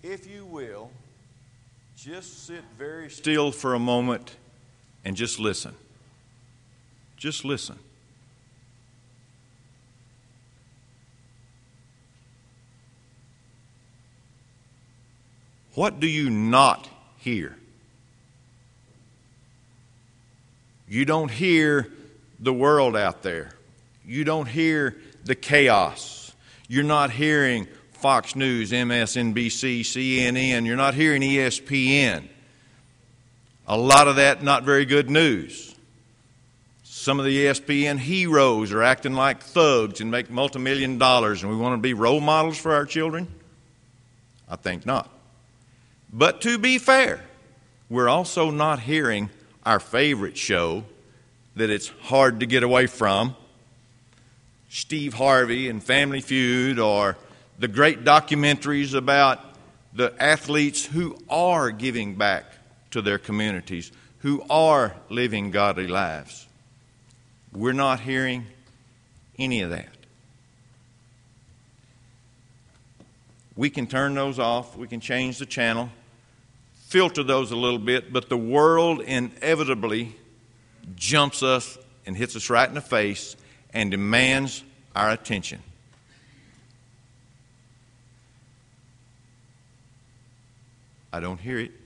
if you will, just sit very still for a moment and just listen. Just listen. What do you not hear? You don't hear the world out there. You don't hear the chaos. You're not hearing Fox News, MSNBC, CNN. You're not hearing ESPN. A lot of that not very good news. Some of the ESPN heroes are acting like thugs and make multi-million dollars, and we want to be role models for our children? I think not. But to be fair, we're also not hearing our favorite show that it's hard to get away from, Steve Harvey and Family Feud, or the great documentaries about the athletes who are giving back to their communities, who are living godly lives. We're not hearing any of that. We can turn those off. We can change the channel, filter those a little bit, but the world inevitably jumps us and hits us right in the face and demands our attention. I don't hear it.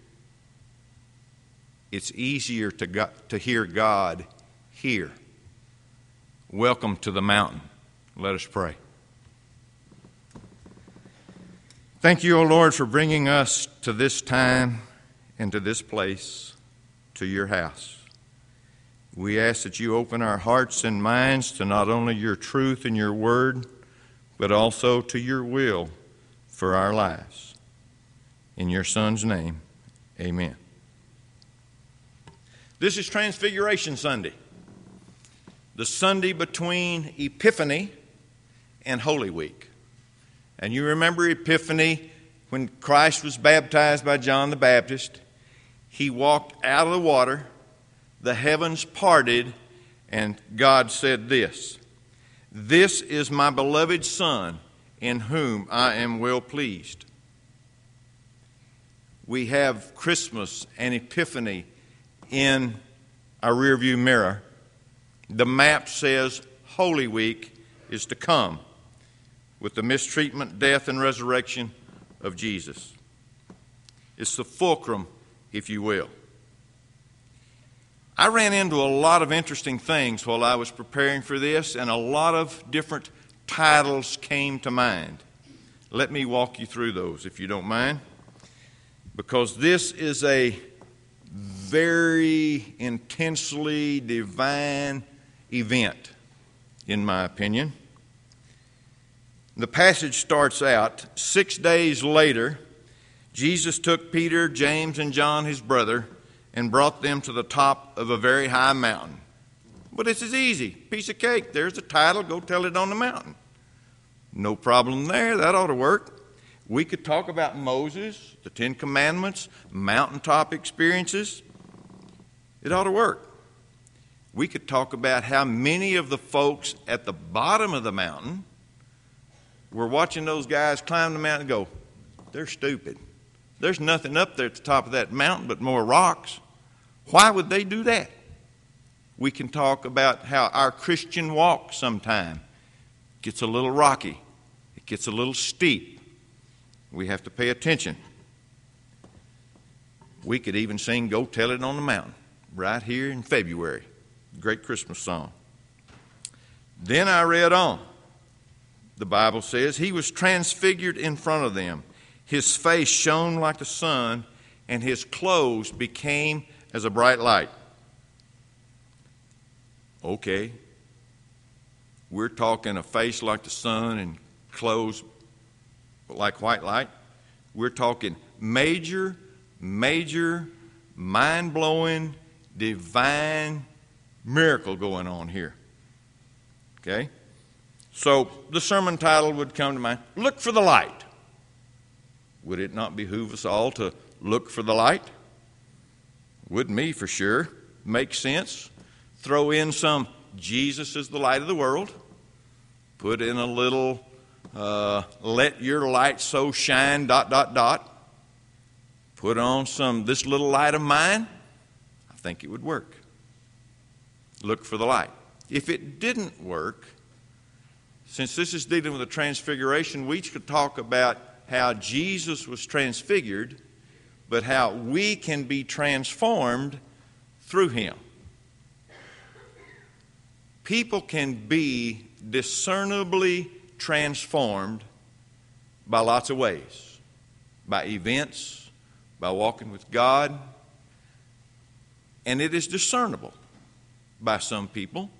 It's easier to hear God here. Welcome to the mountain. Let us pray. Thank you, O Lord, for bringing us to this time and to this place, to your house. We ask that you open our hearts and minds to not only your truth and your word, but also to your will for our lives. In your Son's name, amen. This is Transfiguration Sunday, the Sunday between Epiphany and Holy Week. And you remember Epiphany, when Christ was baptized by John the Baptist. He walked out of the water, the heavens parted, and God said this, "This is my beloved Son, in whom I am well pleased." We have Christmas and Epiphany in our rearview mirror. The map says Holy Week is to come, with the mistreatment, death, and resurrection of Jesus. It's the fulcrum, if you will. I ran into a lot of interesting things while I was preparing for this, and a lot of different titles came to mind. Let me walk you through those, if you don't mind, because this is a very intensely divine event, in my opinion. The passage starts out, 6 days later, Jesus took Peter, James, and John, his brother, and brought them to the top of a very high mountain. But this is easy. Piece of cake. There's the title. Go tell it on the mountain. No problem there. That ought to work. We could talk about Moses, the Ten Commandments, mountaintop experiences. It ought to work. We could talk about how many of the folks at the bottom of the mountain were watching those guys climb the mountain and go, they're stupid. There's nothing up there at the top of that mountain but more rocks. Why would they do that? We can talk about how our Christian walk sometime gets a little rocky. It gets a little steep. We have to pay attention. We could even sing Go Tell It on the Mountain right here in February. Great Christmas song. Then I read on. The Bible says, he was transfigured in front of them. His face shone like the sun, and his clothes became as a bright light. Okay. We're talking a face like the sun and clothes like white light. We're talking major, mind-blowing, divine miracle going on here. Okay? So the sermon title would come to mind, Look for the Light. Would it not behoove us all to look for the light? Would me for sure. Makes sense. Throw in some Jesus is the light of the world. Put in a little let your light so shine ... put on this little light of mine, I think it would work. Look for the light. If it didn't work, since this is dealing with the transfiguration, we could talk about how Jesus was transfigured, but how we can be transformed through him. People can be discernibly transformed by lots of ways. By events, by walking with God. And it is discernible by some people.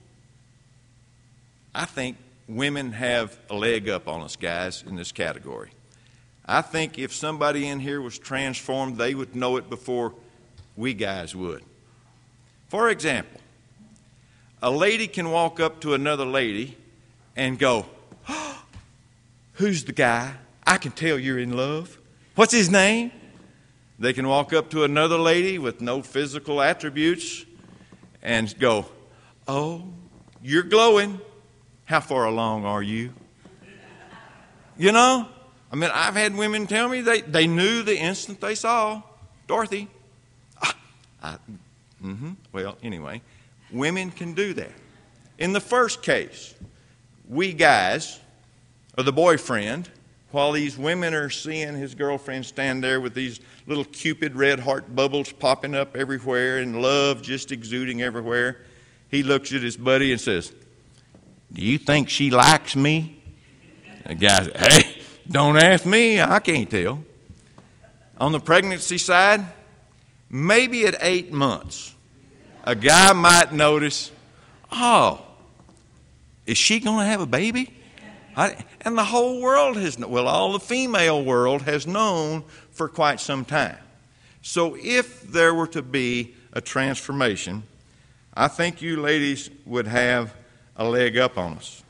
I think women have a leg up on us guys in this category. I think if somebody in here was transformed, they would know it before we guys would. For example, a lady can walk up to another lady and go, oh, who's the guy? I can tell you're in love. What's his name? They can walk up to another lady with no physical attributes and go, oh, you're glowing. How far along are you? You know? I mean, I've had women tell me they knew the instant they saw Dorothy. Well, anyway, women can do that. In the first case, we guys, or the boyfriend, while these women are seeing his girlfriend stand there with these little Cupid red heart bubbles popping up everywhere and love just exuding everywhere, he looks at his buddy and says, do you think she likes me? The guy says, hey, don't ask me, I can't tell. On the pregnancy side, maybe at 8 months, a guy might notice, oh, is she going to have a baby? And the whole world all the female world has known for quite some time. So if there were to be a transformation, I think you ladies would have a leg up on us.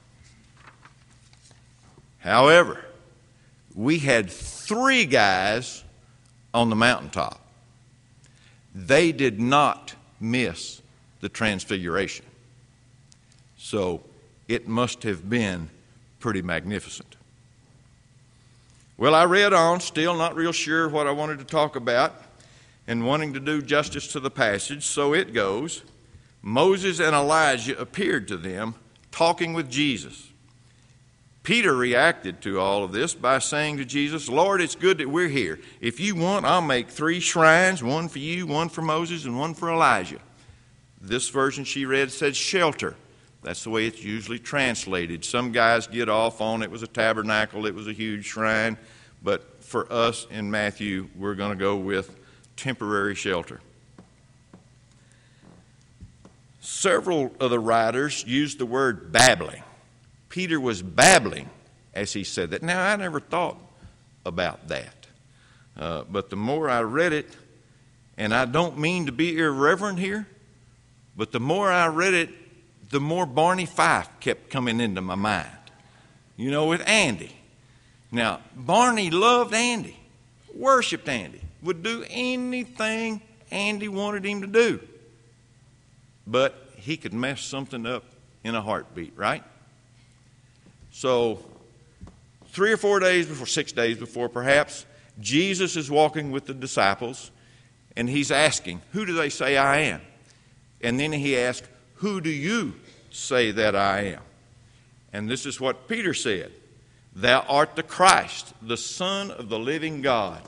However, we had 3 guys on the mountaintop. They did not miss the transfiguration. So it must have been pretty magnificent. Well, I read on, still not real sure what I wanted to talk about, and wanting to do justice to the passage, so it goes. Moses and Elijah appeared to them, talking with Jesus. Peter reacted to all of this by saying to Jesus, Lord, it's good that we're here. If you want, I'll make 3 shrines, one for you, one for Moses, and one for Elijah. This version she read said shelter. That's the way it's usually translated. Some guys get off on it was a tabernacle, it was a huge shrine. But for us in Matthew, we're going to go with temporary shelter. Several of the writers used the word babbling. Peter was babbling as he said that. Now, I never thought about that. But the more I read it, and I don't mean to be irreverent here, but the more I read it, the more Barney Fife kept coming into my mind. You know, with Andy. Now, Barney loved Andy, worshiped Andy, would do anything Andy wanted him to do. But he could mess something up in a heartbeat, right? So 3 or 4 days before, 6 days before perhaps, Jesus is walking with the disciples and he's asking, who do they say I am? And then he asks, who do you say that I am? And this is what Peter said. Thou art the Christ, the Son of the living God.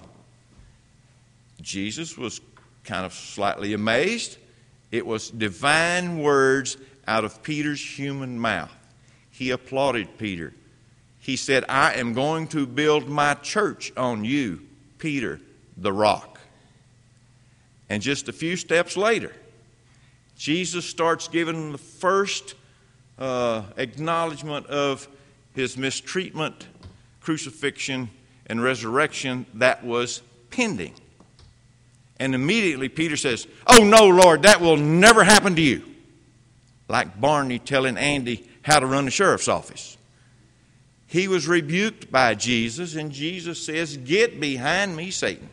Jesus was kind of slightly amazed. It was divine words out of Peter's human mouth. He applauded Peter. He said, I am going to build my church on you, Peter, the rock. And just a few steps later, Jesus starts giving the first acknowledgement of his mistreatment, crucifixion, and resurrection that was pending. And immediately Peter says, oh no, Lord, that will never happen to you. Like Barney telling Andy how to run the sheriff's office. He was rebuked by Jesus, and Jesus says, get behind me, Satan.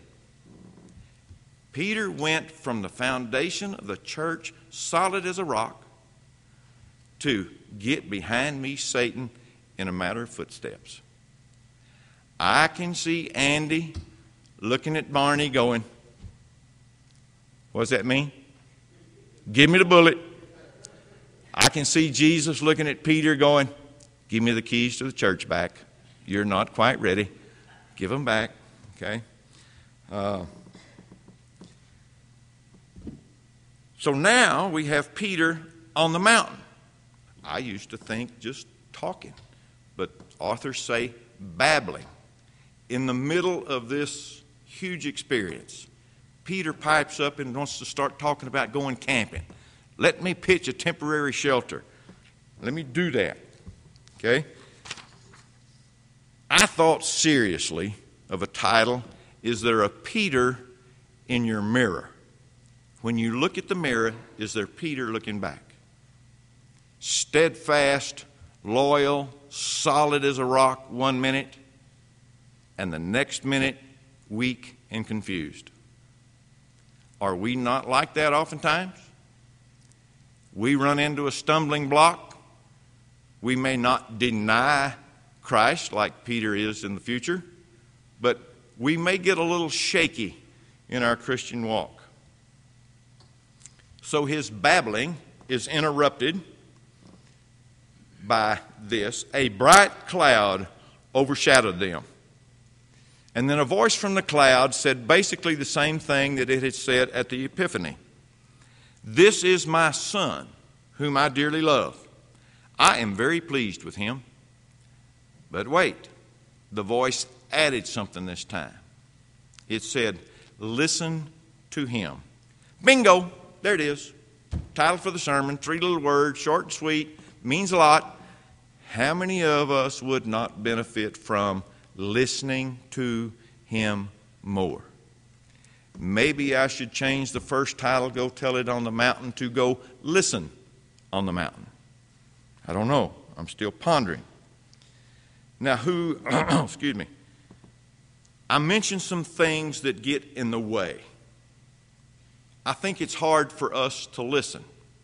Peter went from the foundation of the church, solid as a rock, to get behind me, Satan, in a matter of footsteps. I can see Andy looking at Barney going, What does that mean? Give me the bullet. I can see Jesus looking at Peter going, give me the keys to the church back. You're not quite ready. Give them back. Okay? So now we have Peter on the mountain. I used to think just talking, but authors say babbling. In the middle of this huge experience, Peter pipes up and wants to start talking about going camping. Let me pitch a temporary shelter. Let me do that. Okay? I thought seriously of a title, Is There a Peter in Your Mirror? When you look at the mirror, is there Peter looking back? Steadfast, loyal, solid as a rock 1 minute, and the next minute, weak and confused. Are we not like that oftentimes? We run into a stumbling block. We may not deny Christ like Peter is in the future, but we may get a little shaky in our Christian walk. So his babbling is interrupted by this. A bright cloud overshadowed them. And then a voice from the cloud said basically the same thing that it had said at the Epiphany. This is my Son, whom I dearly love. I am very pleased with him. But wait, the voice added something this time. It said, listen to him. Bingo, there it is. Title for the sermon, 3 little words, short and sweet, means a lot. How many of us would not benefit from listening to him more? Maybe I should change the first title, Go Tell It on the Mountain, to Go Listen on the Mountain. I don't know. I'm still pondering. Now, excuse me. I mentioned some things that get in the way. I think it's hard for us to listen.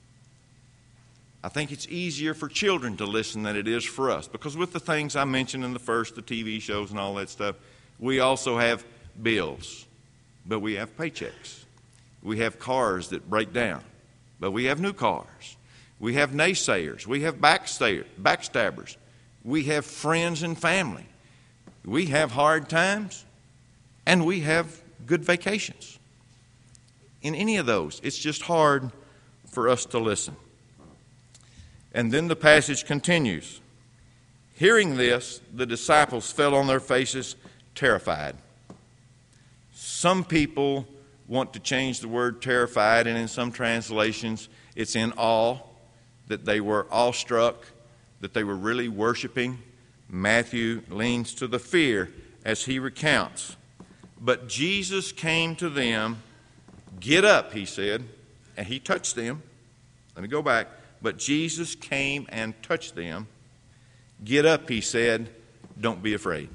I think it's easier for children to listen than it is for us, because with the things I mentioned in the first, the TV shows and all that stuff, we also have bills, but we have paychecks. We have cars that break down, but we have new cars. We have naysayers. We have backstabbers. We have friends and family. We have hard times, and we have good vacations. In any of those, it's just hard for us to listen. And then the passage continues. Hearing this, the disciples fell on their faces, terrified. Some people want to change the word terrified, and in some translations, it's in awe, that they were awestruck, that they were really worshiping. Matthew leans to the fear as he recounts. But Jesus came to them. Get up, he said, and he touched them. Let me go back. But Jesus came and touched them. Get up, he said, don't be afraid.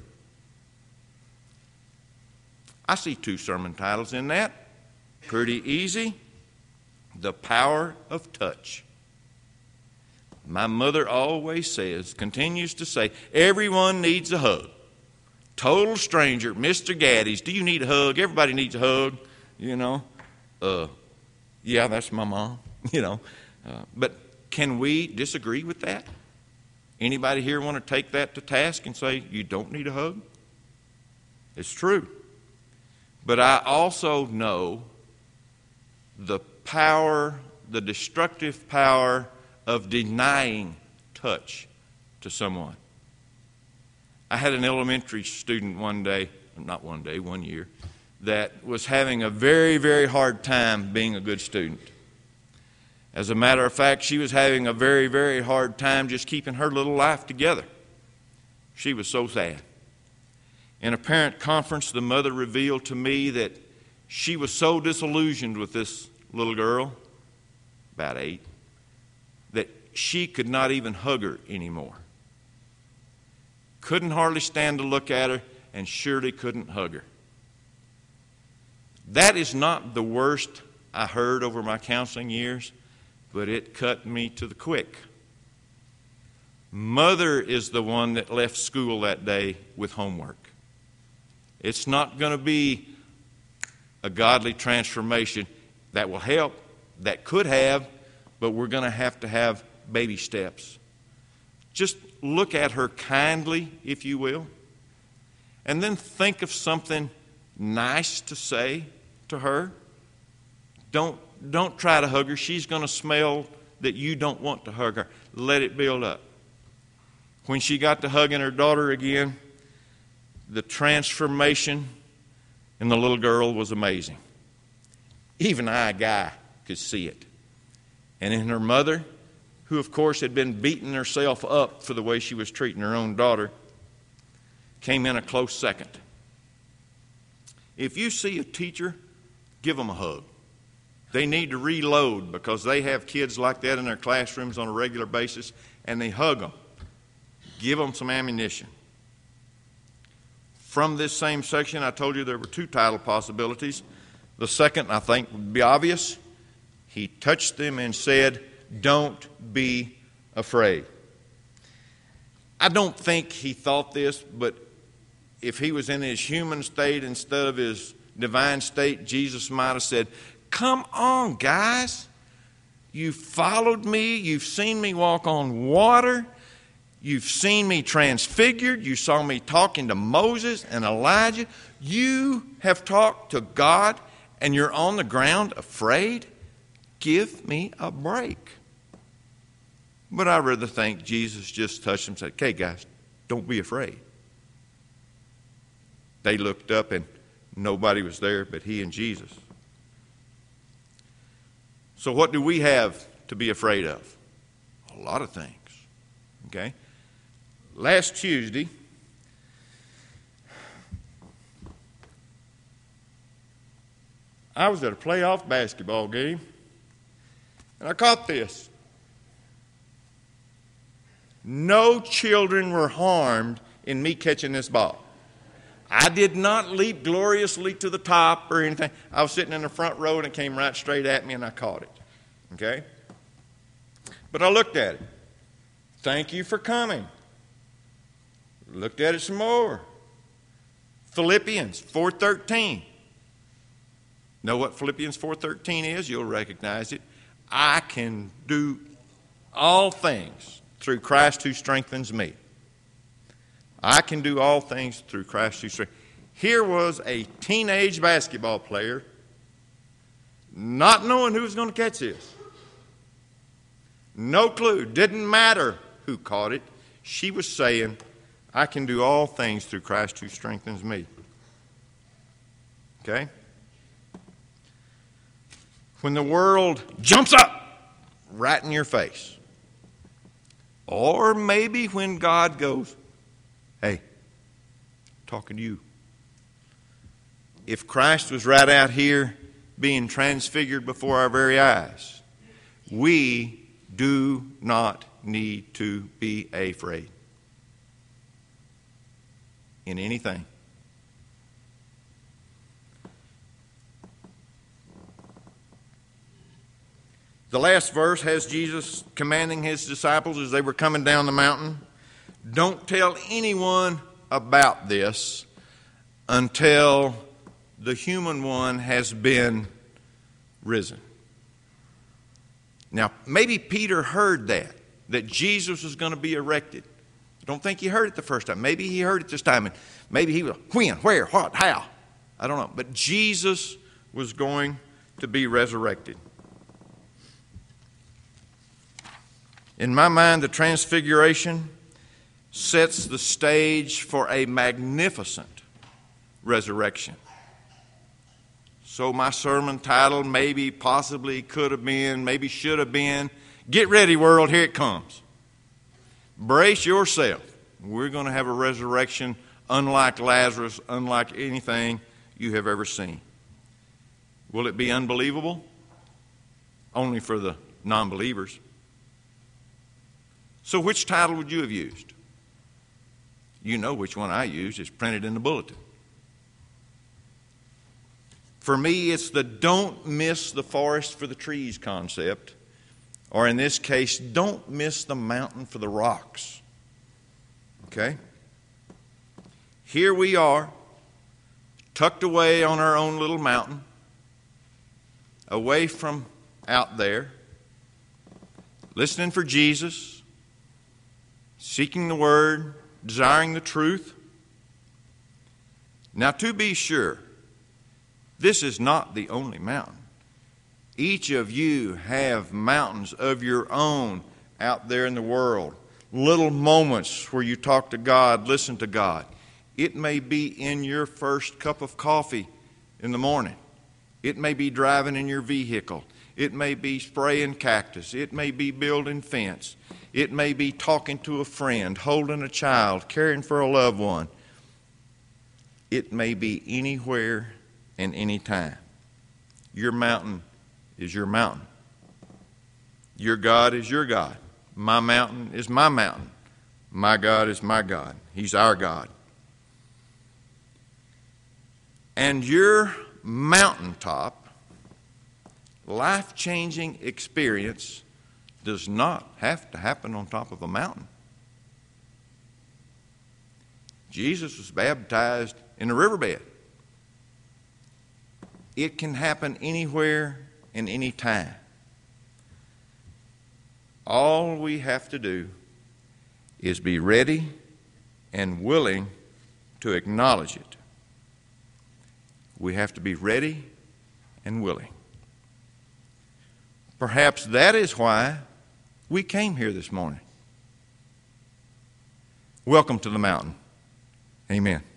I see 2 sermon titles in that. Pretty easy. The Power of Touch. My mother always says, continues to say, everyone needs a hug. Total stranger, Mr. Gaddy's, do you need a hug? Everybody needs a hug, you know. Yeah, that's my mom, you know. But can we disagree with that? Anybody here want to take that to task and say, you don't need a hug? It's true. But I also know the power, the destructive power of denying touch to someone. I had an elementary student one year, that was having a very, very hard time being a good student. As a matter of fact, she was having a very, very hard time just keeping her little life together. She was so sad. In a parent conference, the mother revealed to me that she was so disillusioned with this little girl, about 8, that she could not even hug her anymore. Couldn't hardly stand to look at her, and surely couldn't hug her. That is not the worst I heard over my counseling years, but it cut me to the quick. Mother is the one that left school that day with homework. It's not going to be a godly transformation. That will help. That could have, but we're going to have baby steps. Just look at her kindly, if you will, and then think of something nice to say to her. Don't try to hug her. She's going to smell that you don't want to hug her. Let it build up. When she got to hugging her daughter again, the transformation in the little girl was amazing. Even I, guy, could see it. And in her mother, who of course had been beating herself up for the way she was treating her own daughter, came in a close second. If you see a teacher, give them a hug. They need to reload because they have kids like that in their classrooms on a regular basis, and they hug them. Give them some ammunition. From this same section, I told you there were two title possibilities. The second, I think, would be obvious. He touched them and said, "Don't be afraid." I don't think he thought this, but if he was in his human state instead of his divine state, Jesus might have said, "Come on, guys. You followed me. You've seen me walk on water. You've seen me transfigured. You saw me talking to Moses and Elijah. You have talked to God, and you're on the ground afraid? Give me a break." But I rather think Jesus just touched them and said, "Okay, guys, don't be afraid." They looked up, and nobody was there but he and Jesus. So what do we have to be afraid of? A lot of things. Okay? Last Tuesday, I was at a playoff basketball game, and I caught this. No children were harmed in me catching this ball. I did not leap gloriously to the top or anything. I was sitting in the front row, and it came right straight at me, and I caught it. Okay? But I looked at it. Thank you for coming. Looked at it some more. Philippians 4:13. Know what Philippians 4:13 is? You'll recognize it. I can do all things through Christ who strengthens me. I can do all things through Christ who strengthens me. Here was a teenage basketball player not knowing who was going to catch this. No clue. Didn't matter who caught it. She was saying, "I can do all things through Christ who strengthens me." Okay? When the world jumps up right in your face, or maybe when God goes, "Hey, talking to you." If Christ was right out here being transfigured before our very eyes, we do not need to be afraid in anything. The last verse has Jesus commanding his disciples as they were coming down the mountain, "Don't tell anyone about this until the human one has been risen." Now, maybe Peter heard that Jesus was going to be erected. I don't think he heard it the first time. Maybe he heard it this time, and maybe he was, when, where, what, how? I don't know. But Jesus was going to be resurrected. In my mind, the Transfiguration sets the stage for a magnificent resurrection. So my sermon title maybe, possibly, could have been, maybe should have been, "Get ready, world, here it comes." Brace yourself. We're going to have a resurrection unlike Lazarus, unlike anything you have ever seen. Will it be unbelievable? Only for the non-believers. So which title would you have used? You know which one I used. It's printed in the bulletin. For me, it's the "don't miss the forest for the trees" concept. Or in this case, don't miss the mountain for the rocks. Okay? Here we are, tucked away on our own little mountain. away from out there, listening for Jesus, seeking the Word, desiring the truth. Now, to be sure, this is not the only mountain. Each of you have mountains of your own out there in the world. Little moments where you talk to God, listen to God. It may be in your first cup of coffee in the morning. It may be driving in your vehicle. It may be spraying cactus. It may be building fence. It may be talking to a friend, holding a child, caring for a loved one. It may be anywhere and any time. Your mountain is your mountain. Your God is your God. My mountain is my mountain. My God is my God. He's our God. And your mountaintop, life-changing experience does not have to happen on top of a mountain. Jesus was baptized in a riverbed. It can happen anywhere and any time. All we have to do is be ready and willing to acknowledge it. We have to be ready and willing. Perhaps that is why we came here this morning. Welcome to the mountain. Amen.